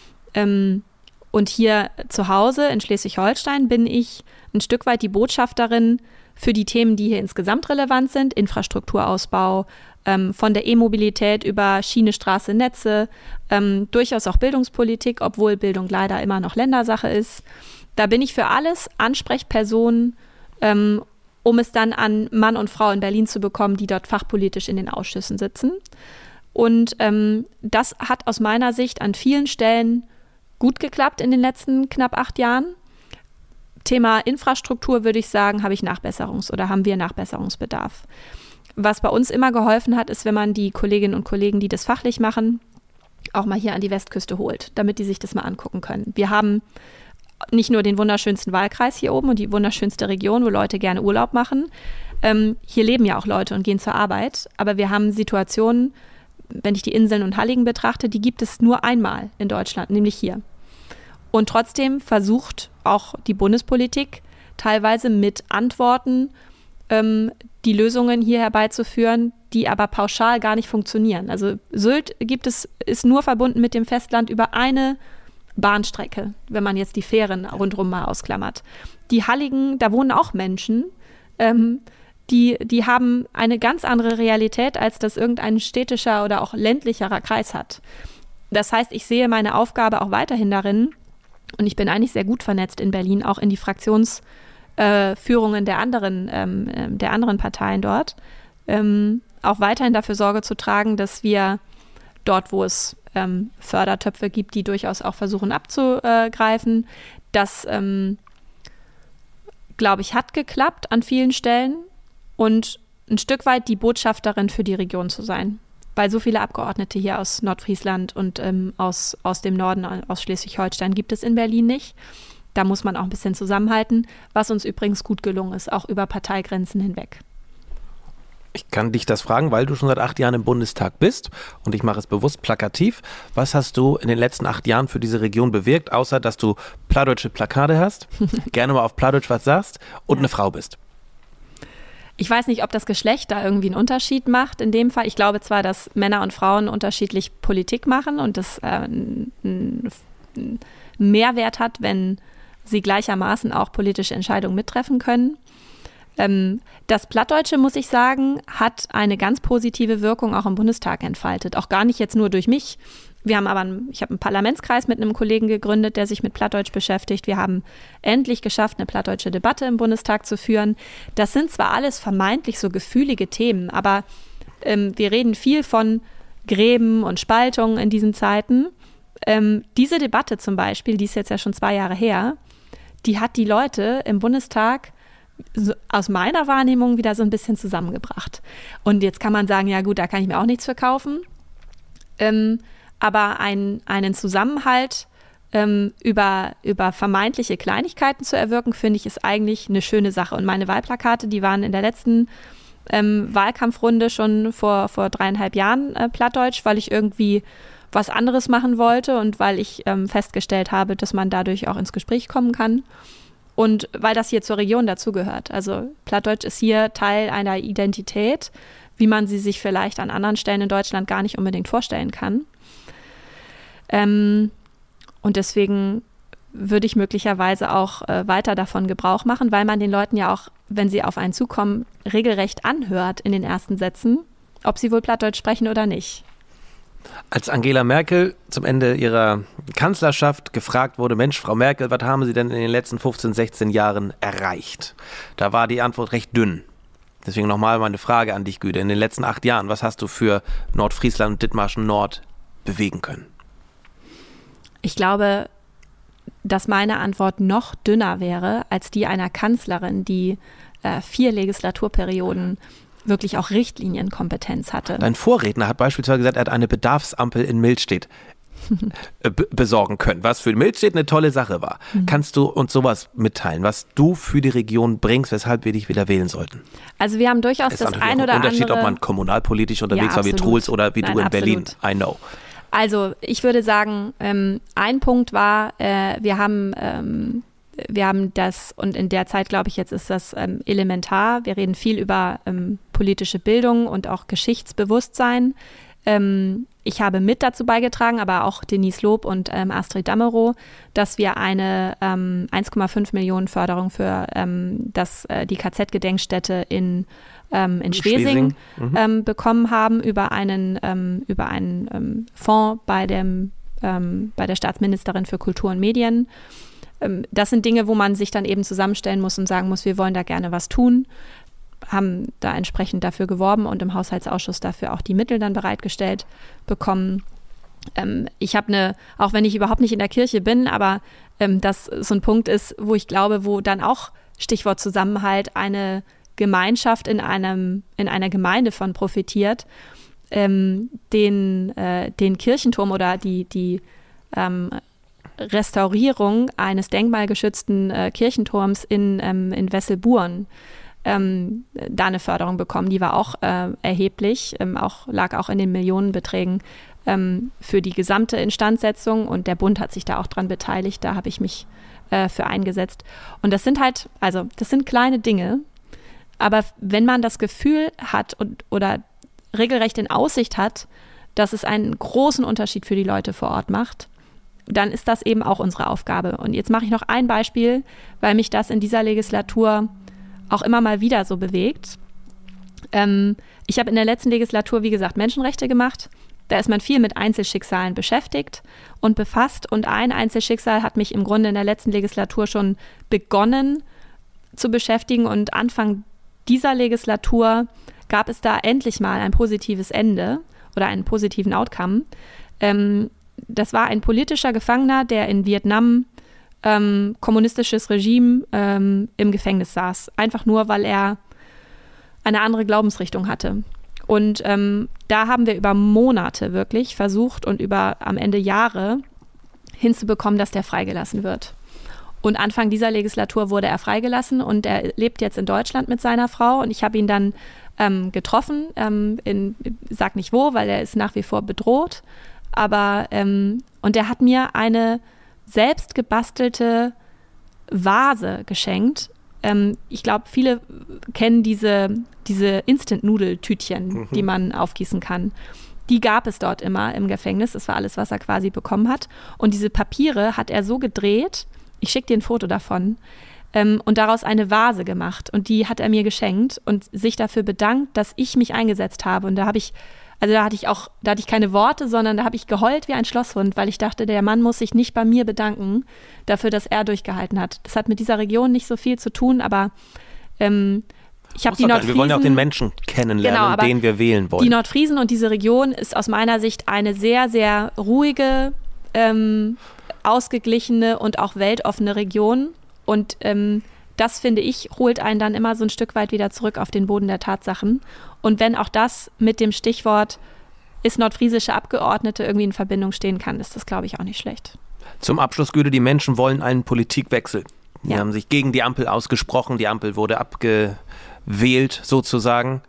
Ähm, und hier zu Hause in Schleswig-Holstein bin ich ein Stück weit die Botschafterin für die Themen, die hier insgesamt relevant sind. Infrastrukturausbau, ähm, von der E-Mobilität über Schiene, Straße, Netze, ähm, durchaus auch Bildungspolitik, obwohl Bildung leider immer noch Ländersache ist. Da bin ich für alles Ansprechperson, ähm, um es dann an Mann und Frau in Berlin zu bekommen, die dort fachpolitisch in den Ausschüssen sitzen. Und ähm, das hat aus meiner Sicht an vielen Stellen gut geklappt in den letzten knapp acht Jahren. Thema Infrastruktur, würde ich sagen, habe ich Nachbesserungs- oder haben wir Nachbesserungsbedarf. Was bei uns immer geholfen hat, ist, wenn man die Kolleginnen und Kollegen, die das fachlich machen, auch mal hier an die Westküste holt, damit die sich das mal angucken können. Wir haben nicht nur den wunderschönsten Wahlkreis hier oben und die wunderschönste Region, wo Leute gerne Urlaub machen. Ähm, hier leben ja auch Leute und gehen zur Arbeit. Aber wir haben Situationen, wenn ich die Inseln und Halligen betrachte, die gibt es nur einmal in Deutschland, nämlich hier. Und trotzdem versucht auch die Bundespolitik teilweise mit Antworten ähm, die Lösungen hier herbeizuführen, die aber pauschal gar nicht funktionieren. Also Sylt gibt es, ist nur verbunden mit dem Festland über eine Bahnstrecke, wenn man jetzt die Fähren rundherum mal ausklammert. Die Halligen, da wohnen auch Menschen, ähm, die, die haben eine ganz andere Realität, als das irgendein städtischer oder auch ländlicherer Kreis hat. Das heißt, ich sehe meine Aufgabe auch weiterhin darin, und ich bin eigentlich sehr gut vernetzt in Berlin, auch in die Fraktionsführungen äh, der anderen, ähm, der anderen Parteien dort, ähm, auch weiterhin dafür Sorge zu tragen, dass wir dort, wo es ähm, Fördertöpfe gibt, die durchaus auch versuchen abzugreifen, das, ähm, glaube ich, hat geklappt an vielen Stellen und ein Stück weit die Botschafterin für die Region zu sein. Weil so viele Abgeordnete hier aus Nordfriesland und ähm, aus, aus dem Norden, aus Schleswig-Holstein gibt es in Berlin nicht. Da muss man auch ein bisschen zusammenhalten, was uns übrigens gut gelungen ist, auch über Parteigrenzen hinweg. Ich kann dich das fragen, weil du schon seit acht Jahren im Bundestag bist und ich mache es bewusst plakativ. Was hast du in den letzten acht Jahren für diese Region bewirkt, außer dass du plattdeutsche Plakate hast, gerne mal auf Plattdeutsch was sagst und ja. eine Frau bist? Ich weiß nicht, ob das Geschlecht da irgendwie einen Unterschied macht. In dem Fall, ich glaube zwar, dass Männer und Frauen unterschiedlich Politik machen und das äh, einen Mehrwert hat, wenn sie gleichermaßen auch politische Entscheidungen mittreffen können. Ähm, das Plattdeutsche, muss ich sagen, hat eine ganz positive Wirkung auch im Bundestag entfaltet. Auch gar nicht jetzt nur durch mich. Wir haben aber, einen, ich habe einen Parlamentskreis mit einem Kollegen gegründet, der sich mit Plattdeutsch beschäftigt. Wir haben endlich geschafft, eine plattdeutsche Debatte im Bundestag zu führen. Das sind zwar alles vermeintlich so gefühlige Themen, aber ähm, wir reden viel von Gräben und Spaltungen in diesen Zeiten. Ähm, diese Debatte zum Beispiel, die ist jetzt ja schon zwei Jahre her, die hat die Leute im Bundestag so, aus meiner Wahrnehmung wieder so ein bisschen zusammengebracht. Und jetzt kann man sagen, ja gut, da kann ich mir auch nichts verkaufen. Ähm, Aber ein, einen Zusammenhalt ähm, über, über vermeintliche Kleinigkeiten zu erwirken, finde ich, ist eigentlich eine schöne Sache. Und meine Wahlplakate, die waren in der letzten ähm, Wahlkampfrunde schon vor, vor dreieinhalb Jahren äh, plattdeutsch, weil ich irgendwie was anderes machen wollte und weil ich ähm, festgestellt habe, dass man dadurch auch ins Gespräch kommen kann. Und weil das hier zur Region dazugehört. Also Plattdeutsch ist hier Teil einer Identität, wie man sie sich vielleicht an anderen Stellen in Deutschland gar nicht unbedingt vorstellen kann. Ähm, und deswegen würde ich möglicherweise auch äh, weiter davon Gebrauch machen, weil man den Leuten ja auch, wenn sie auf einen zukommen, regelrecht anhört in den ersten Sätzen, ob sie wohl Plattdeutsch sprechen oder nicht. Als Angela Merkel zum Ende ihrer Kanzlerschaft gefragt wurde, Mensch, Frau Merkel, was haben Sie denn in den letzten fünfzehn, sechzehn Jahren erreicht? Da war die Antwort recht dünn. Deswegen nochmal meine Frage an dich, Güde. In den letzten acht Jahren, was hast du für Nordfriesland und Dithmarschen Nord bewegen können? Ich glaube, dass meine Antwort noch dünner wäre als die einer Kanzlerin, die äh, vier Legislaturperioden wirklich auch Richtlinienkompetenz hatte. Dein Vorredner hat beispielsweise gesagt, er hat eine Bedarfsampel in Milstedt b- besorgen können, was für Milstedt eine tolle Sache war. Mhm. Kannst du uns sowas mitteilen, was du für die Region bringst, weshalb wir dich wieder wählen sollten? Also wir haben durchaus das ein oder andere... Unterschied, ob man kommunalpolitisch unterwegs war wie Truls oder wie Nein, du in absolut. Berlin. I know. Also ich würde sagen, ähm, ein Punkt war, äh, wir haben... Ähm, Wir haben das, und in der Zeit, glaube ich, jetzt ist das ähm, elementar. Wir reden viel über ähm, politische Bildung und auch Geschichtsbewusstsein. Ähm, ich habe mit dazu beigetragen, aber auch Denise Lob und ähm, Astrid Damerow, dass wir eine ähm, eins Komma fünf Millionen Förderung für ähm, das, äh, die K Z-Gedenkstätte in, ähm, in Schwesing, Schwesing. Mhm. Ähm, bekommen haben über einen, ähm, über einen ähm, Fonds bei, dem, ähm, bei der Staatsministerin für Kultur und Medien. Das sind Dinge, wo man sich dann eben zusammenstellen muss und sagen muss, wir wollen da gerne was tun, haben da entsprechend dafür geworben und im Haushaltsausschuss dafür auch die Mittel dann bereitgestellt bekommen. Ähm, ich habe eine, auch wenn ich überhaupt nicht in der Kirche bin, aber ähm, das so ein Punkt ist, wo ich glaube, wo dann auch Stichwort Zusammenhalt eine Gemeinschaft in einem, in einer Gemeinde von profitiert. ähm, den, äh, den Kirchenturm oder die, die ähm, Restaurierung eines denkmalgeschützten äh, Kirchenturms in, ähm, in Wesselburen ähm, da eine Förderung bekommen. Die war auch äh, erheblich, ähm, auch, lag auch in den Millionenbeträgen ähm, für die gesamte Instandsetzung und der Bund hat sich da auch dran beteiligt. Da habe ich mich äh, für eingesetzt. Und das sind halt, also das sind kleine Dinge, aber wenn man das Gefühl hat und, oder regelrecht in Aussicht hat, dass es einen großen Unterschied für die Leute vor Ort macht, dann ist das eben auch unsere Aufgabe. Und jetzt mache ich noch ein Beispiel, weil mich das in dieser Legislatur auch immer mal wieder so bewegt. Ähm, ich habe in der letzten Legislatur, wie gesagt, Menschenrechte gemacht. Da ist man viel mit Einzelschicksalen beschäftigt und befasst. Und ein Einzelschicksal hat mich im Grunde in der letzten Legislatur schon begonnen zu beschäftigen. Und Anfang dieser Legislatur gab es da endlich mal ein positives Ende oder einen positiven Outcome. Ähm, das war ein politischer Gefangener, der in Vietnam ähm, kommunistisches Regime ähm, im Gefängnis saß. Einfach nur, weil er eine andere Glaubensrichtung hatte. Und ähm, da haben wir über Monate wirklich versucht und über am Ende Jahre hinzubekommen, dass der freigelassen wird. Und Anfang dieser Legislatur wurde er freigelassen und er lebt jetzt in Deutschland mit seiner Frau. Und ich habe ihn dann ähm, getroffen, ähm, in, sag nicht wo, weil er ist nach wie vor bedroht. Aber, ähm, und er hat mir eine selbst gebastelte Vase geschenkt. Ähm, ich glaube, viele kennen diese, diese Instant-Nudel-Tütchen, mhm. die man aufgießen kann. Die gab es dort immer im Gefängnis. Das war alles, was er quasi bekommen hat. Und diese Papiere hat er so gedreht, ich schicke dir ein Foto davon, ähm, und daraus eine Vase gemacht. Und die hat er mir geschenkt und sich dafür bedankt, dass ich mich eingesetzt habe. Und da habe ich, also da hatte ich auch, da hatte ich keine Worte, sondern da habe ich geheult wie ein Schlosshund, weil ich dachte, der Mann muss sich nicht bei mir bedanken dafür, dass er durchgehalten hat. Das hat mit dieser Region nicht so viel zu tun, aber ähm, ich habe die Nordfriesen. Wir wollen ja auch den Menschen kennenlernen, genau, den wir wählen wollen. Die Nordfriesen und diese Region ist aus meiner Sicht eine sehr, sehr ruhige, ähm, ausgeglichene und auch weltoffene Region. Und ähm, das, finde ich, holt einen dann immer so ein Stück weit wieder zurück auf den Boden der Tatsachen. Und wenn auch das mit dem Stichwort ist nordfriesische Abgeordnete irgendwie in Verbindung stehen kann, ist das, glaube ich, auch nicht schlecht. Zum Abschluss, Güte, die Menschen wollen einen Politikwechsel. Die ja. haben sich gegen die Ampel ausgesprochen. Die Ampel wurde abgewählt, sozusagen.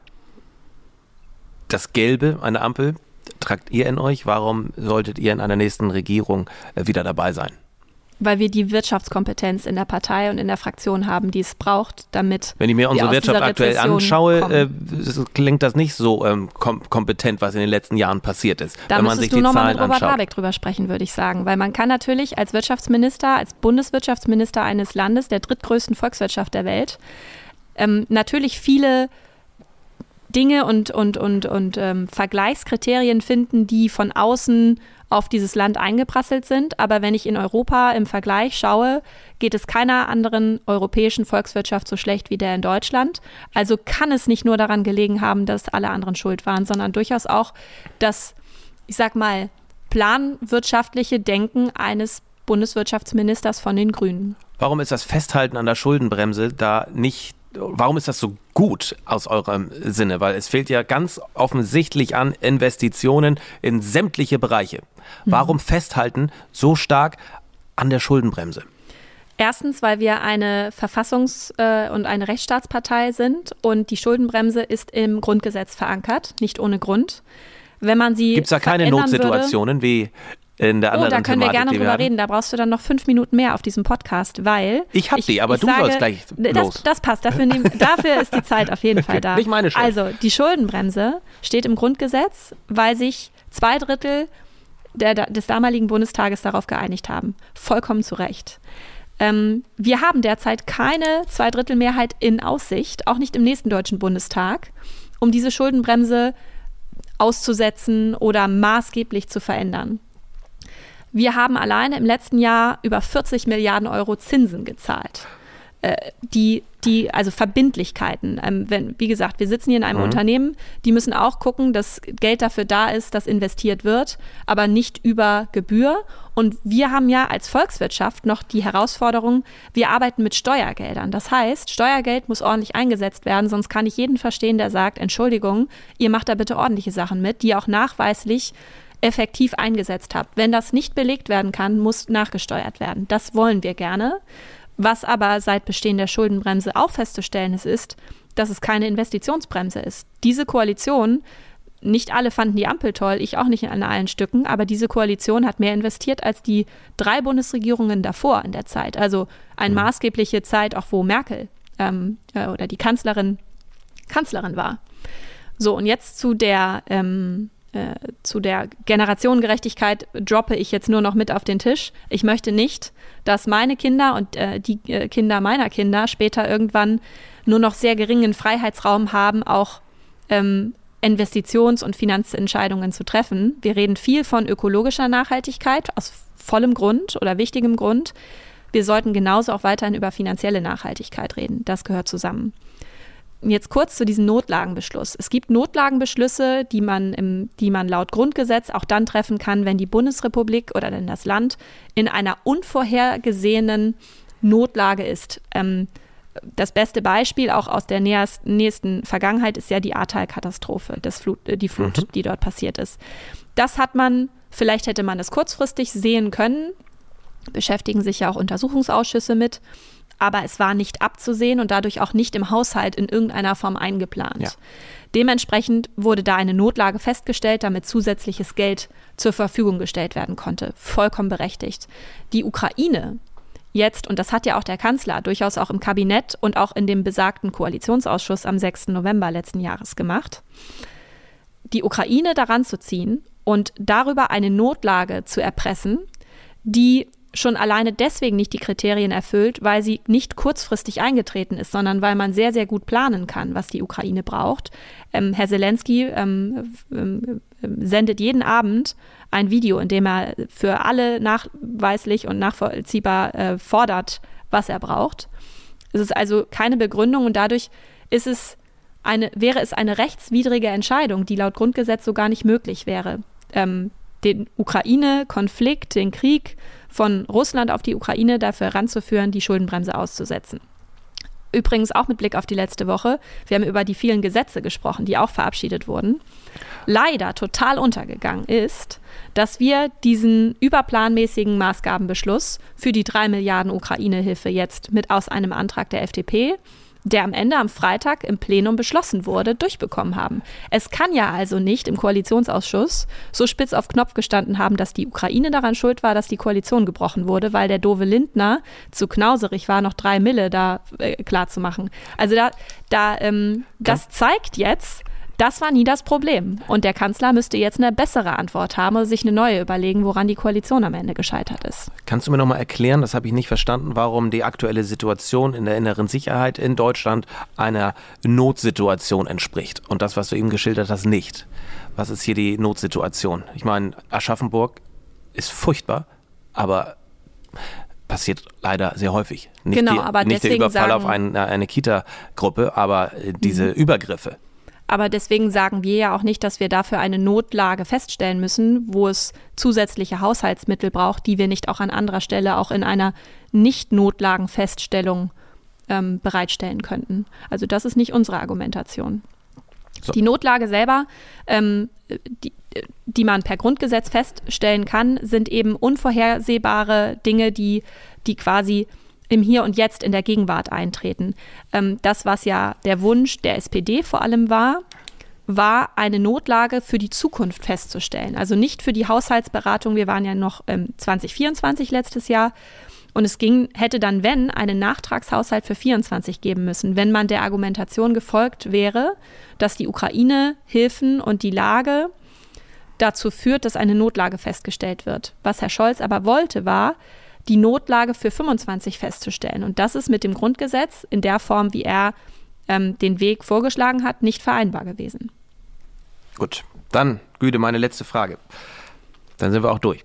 Das Gelbe, eine Ampel, tragt ihr in euch. Warum solltet ihr in einer nächsten Regierung wieder dabei sein? Weil wir die Wirtschaftskompetenz in der Partei und in der Fraktion haben, die es braucht, damit Wenn ich mir unsere Wirtschaft aktuell anschaue, äh, klingt das nicht so ähm, kom- kompetent, was in den letzten Jahren passiert ist. Da wenn man sich du die noch Zahlen mal mit Robert anschaut. Habeck drüber sprechen, würde ich sagen. Weil man kann natürlich als Wirtschaftsminister, als Bundeswirtschaftsminister eines Landes, der drittgrößten Volkswirtschaft der Welt, ähm, natürlich viele Dinge und, und, und, und ähm, Vergleichskriterien finden, die von außen auf dieses Land eingeprasselt sind. Aber wenn ich in Europa im Vergleich schaue, geht es keiner anderen europäischen Volkswirtschaft so schlecht wie der in Deutschland. Also kann es nicht nur daran gelegen haben, dass alle anderen schuld waren, sondern durchaus auch das, ich sag mal, planwirtschaftliche Denken eines Bundeswirtschaftsministers von den Grünen. Warum ist das Festhalten an der Schuldenbremse da nicht, warum ist das so gut aus eurem Sinne? Weil es fehlt ja ganz offensichtlich an Investitionen in sämtliche Bereiche. Warum festhalten so stark an der Schuldenbremse? Erstens, weil wir eine Verfassungs- äh, und eine Rechtsstaatspartei sind und die Schuldenbremse ist im Grundgesetz verankert, nicht ohne Grund. Wenn man sie Gibt es da keine Notsituationen wie in der anderen Thematik? Oh, da können Thematik, wir gerne drüber reden. Da brauchst du dann noch fünf Minuten mehr auf diesem Podcast, weil Ich hab die, aber du sage, sollst gleich los. Das, das passt, dafür, nehm, dafür ist die Zeit auf jeden Okay, Fall da. nicht meine Schuld. Also, die Schuldenbremse steht im Grundgesetz, weil sich zwei Drittel der, des damaligen Bundestages darauf geeinigt haben. Vollkommen zu Recht. Ähm, wir haben derzeit keine Zweidrittelmehrheit in Aussicht, auch nicht im nächsten Deutschen Bundestag, um diese Schuldenbremse auszusetzen oder maßgeblich zu verändern. Wir haben alleine im letzten Jahr über vierzig Milliarden Euro Zinsen gezahlt. die, die, also Verbindlichkeiten. Ähm, wenn, wie gesagt, wir sitzen hier in einem mhm. Unternehmen, die müssen auch gucken, dass Geld dafür da ist, dass investiert wird, aber nicht über Gebühr. Und wir haben ja als Volkswirtschaft noch die Herausforderung, wir arbeiten mit Steuergeldern. Das heißt, Steuergeld muss ordentlich eingesetzt werden, sonst kann ich jeden verstehen, der sagt, Entschuldigung, ihr macht da bitte ordentliche Sachen mit, die ihr auch nachweislich effektiv eingesetzt habt. Wenn das nicht belegt werden kann, muss nachgesteuert werden. Das wollen wir gerne. Was aber seit Bestehen der Schuldenbremse auch festzustellen ist, ist, dass es keine Investitionsbremse ist. Diese Koalition, nicht alle fanden die Ampel toll, ich auch nicht an allen Stücken, aber diese Koalition hat mehr investiert als die drei Bundesregierungen davor in der Zeit. Also eine mhm. maßgebliche Zeit, auch wo Merkel ähm, oder die Kanzlerin Kanzlerin war. So, und jetzt zu der ähm, Äh, zu der Generationengerechtigkeit droppe ich jetzt nur noch mit auf den Tisch. Ich möchte nicht, dass meine Kinder und äh, die äh, Kinder meiner Kinder später irgendwann nur noch sehr geringen Freiheitsraum haben, auch ähm, Investitions- und Finanzentscheidungen zu treffen. Wir reden viel von ökologischer Nachhaltigkeit aus vollem Grund oder wichtigem Grund. Wir sollten genauso auch weiterhin über finanzielle Nachhaltigkeit reden. Das gehört zusammen. Jetzt kurz zu diesem Notlagenbeschluss. Es gibt Notlagenbeschlüsse, die man, im, die man laut Grundgesetz auch dann treffen kann, wenn die Bundesrepublik oder denn das Land in einer unvorhergesehenen Notlage ist. Ähm, das beste Beispiel auch aus der nähersten, nächsten Vergangenheit ist ja die Ahrtal-Katastrophe, das Flut, die Flut, mhm. die dort passiert ist. Das hat man, vielleicht hätte man das kurzfristig sehen können, beschäftigen sich ja auch Untersuchungsausschüsse mit, aber es war nicht abzusehen und dadurch auch nicht im Haushalt in irgendeiner Form eingeplant. Ja. Dementsprechend wurde da eine Notlage festgestellt, damit zusätzliches Geld zur Verfügung gestellt werden konnte. Vollkommen berechtigt. Die Ukraine jetzt, und das hat ja auch der Kanzler durchaus auch im Kabinett und auch in dem besagten Koalitionsausschuss am sechsten November letzten Jahres gemacht, die Ukraine daran zu ziehen und darüber eine Notlage zu erpressen, die schon alleine deswegen nicht die Kriterien erfüllt, weil sie nicht kurzfristig eingetreten ist, sondern weil man sehr, sehr gut planen kann, was die Ukraine braucht. Ähm, Herr Zelensky ähm, ähm, sendet jeden Abend ein Video, in dem er für alle nachweislich und nachvollziehbar äh, fordert, was er braucht. Es ist also keine Begründung und dadurch ist es eine, wäre es eine rechtswidrige Entscheidung, die laut Grundgesetz so gar nicht möglich wäre. Ähm, den Ukraine-Konflikt, den Krieg von Russland auf die Ukraine dafür heranzuführen, die Schuldenbremse auszusetzen. Übrigens auch mit Blick auf die letzte Woche. Wir haben über die vielen Gesetze gesprochen, die auch verabschiedet wurden. Leider total untergegangen ist, dass wir diesen überplanmäßigen Maßgabenbeschluss für die drei Milliarden Ukraine-Hilfe jetzt mit aus einem Antrag der F D P, der am Ende am Freitag im Plenum beschlossen wurde, durchbekommen haben. Es kann ja also nicht im Koalitionsausschuss so spitz auf Knopf gestanden haben, dass die Ukraine daran schuld war, dass die Koalition gebrochen wurde, weil der doofe Lindner zu knauserig war, noch drei Mille da äh, klar zu machen. Also da, da ähm, das zeigt jetzt, das war nie das Problem. Und der Kanzler müsste jetzt eine bessere Antwort haben oder sich eine neue überlegen, woran die Koalition am Ende gescheitert ist. Kannst du mir nochmal erklären, das habe ich nicht verstanden, warum die aktuelle Situation in der inneren Sicherheit in Deutschland einer Notsituation entspricht und das, was du eben geschildert hast, nicht? Was ist hier die Notsituation? Ich meine, Aschaffenburg ist furchtbar, aber passiert leider sehr häufig. Nicht, genau, die, aber nicht der Überfall sagen, auf ein, eine Kita-Gruppe, aber diese mhm. Übergriffe. Aber deswegen sagen wir ja auch nicht, dass wir dafür eine Notlage feststellen müssen, wo es zusätzliche Haushaltsmittel braucht, die wir nicht auch an anderer Stelle auch in einer Nicht-Notlagenfeststellung ähm, bereitstellen könnten. Also das ist nicht unsere Argumentation. So. Die Notlage selber, ähm, die, die man per Grundgesetz feststellen kann, sind eben unvorhersehbare Dinge, die, die quasi im Hier und Jetzt in der Gegenwart eintreten. Ähm, das, was ja der Wunsch der S P D vor allem war, war eine Notlage für die Zukunft festzustellen. Also nicht für die Haushaltsberatung. Wir waren ja noch ähm, zwanzig vierundzwanzig letztes Jahr. Und es ging, hätte dann, wenn, einen Nachtragshaushalt für vierundzwanzig geben müssen, wenn man der Argumentation gefolgt wäre, dass die Ukraine-Hilfen und die Lage dazu führt, dass eine Notlage festgestellt wird. Was Herr Scholz aber wollte, war, die Notlage für fünfundzwanzig festzustellen. Und das ist mit dem Grundgesetz in der Form, wie er ähm, den Weg vorgeschlagen hat, nicht vereinbar gewesen. Gut, dann, Güde, meine letzte Frage. Dann sind wir auch durch.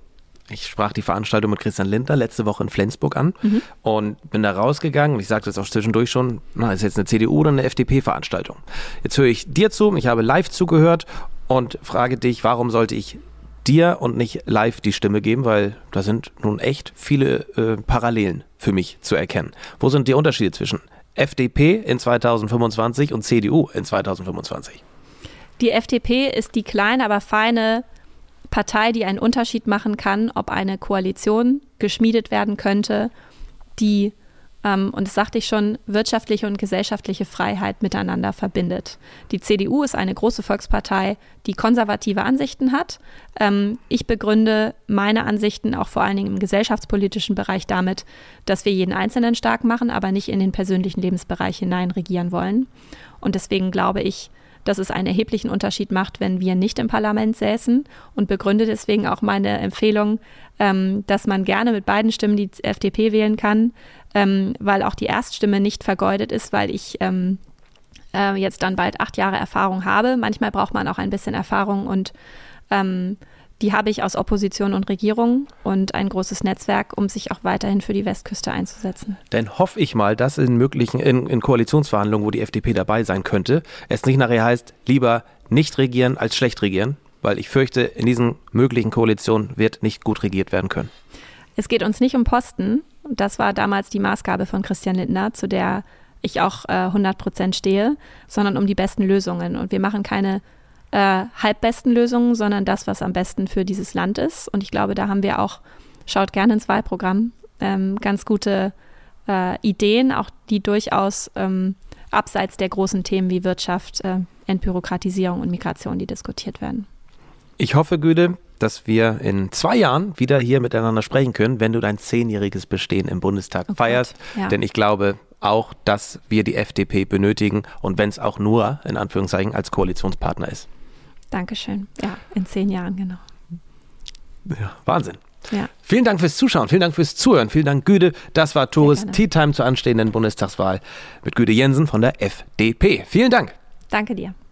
Ich sprach die Veranstaltung mit Christian Lindner letzte Woche in Flensburg an mhm. und bin da rausgegangen. Ich sagte es auch zwischendurch schon, na, ist jetzt eine C D U oder eine F D P-Veranstaltung. Jetzt höre ich dir zu, ich habe live zugehört und frage dich, warum sollte ich dir und nicht live die Stimme geben, weil da sind nun echt viele äh, Parallelen für mich zu erkennen. Wo sind die Unterschiede zwischen F D P in zweitausendfünfundzwanzig und C D U in zweitausendfünfundzwanzig? Die F D P ist die kleine, aber feine Partei, die einen Unterschied machen kann, ob eine Koalition geschmiedet werden könnte, die, ähm, und das sagte ich schon, wirtschaftliche und gesellschaftliche Freiheit miteinander verbindet. Die C D U ist eine große Volkspartei, die konservative Ansichten hat. Ähm, ich begründe meine Ansichten auch vor allen Dingen im gesellschaftspolitischen Bereich damit, dass wir jeden Einzelnen stark machen, aber nicht in den persönlichen Lebensbereich hinein regieren wollen. Und deswegen glaube ich, dass es einen erheblichen Unterschied macht, wenn wir nicht im Parlament säßen, und begründe deswegen auch meine Empfehlung, ähm, dass man gerne mit beiden Stimmen die F D P wählen kann, ähm, weil auch die Erststimme nicht vergeudet ist, weil ich ähm, äh, jetzt dann bald acht Jahre Erfahrung habe. Manchmal braucht man auch ein bisschen Erfahrung und ähm, die habe ich aus Opposition und Regierung und ein großes Netzwerk, um sich auch weiterhin für die Westküste einzusetzen. Dann hoffe ich mal, dass in möglichen in, in Koalitionsverhandlungen, wo die F D P dabei sein könnte, es nicht nachher heißt, lieber nicht regieren als schlecht regieren, weil ich fürchte, in diesen möglichen Koalitionen wird nicht gut regiert werden können. Es geht uns nicht um Posten. Das war damals die Maßgabe von Christian Lindner, zu der ich auch äh, hundert Prozent stehe, sondern um die besten Lösungen. Und wir machen keine Äh, halbbesten Lösungen, sondern das, was am besten für dieses Land ist. Und ich glaube, da haben wir auch, schaut gerne ins Wahlprogramm, ähm, ganz gute äh, Ideen, auch die durchaus ähm, abseits der großen Themen wie Wirtschaft, äh, Entbürokratisierung und Migration, die diskutiert werden. Ich hoffe, Güde, dass wir in zwei Jahren wieder hier miteinander sprechen können, wenn du dein zehnjähriges Bestehen im Bundestag oh feierst. Ja. Denn ich glaube auch, dass wir die F D P benötigen und wenn es auch nur, in Anführungszeichen, als Koalitionspartner ist. Dankeschön. Ja, in zehn Jahren, genau. Ja, Wahnsinn. Ja. Vielen Dank fürs Zuschauen, vielen Dank fürs Zuhören, vielen Dank, Güde. Das war Tores Tea Time zur anstehenden Bundestagswahl mit Güde Jensen von der F D P. Vielen Dank. Danke dir.